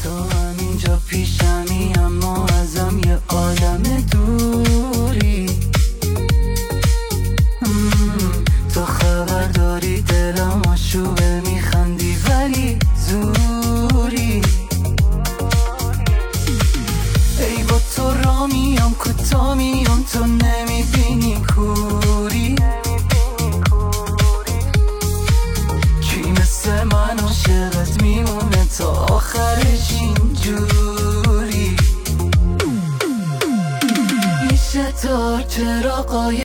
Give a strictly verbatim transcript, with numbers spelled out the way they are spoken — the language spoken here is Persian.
تو همینجا پیشمی اما ازم یه عالم دوری. تو خبر داری دلم آشوبه، میخندی ولی زوری. ای با تو را میام کوتا میام، تو نمیبینی کوری. کی مثل من عاشقت میمونه تا آخرش اینجوری. میشه تا چراغای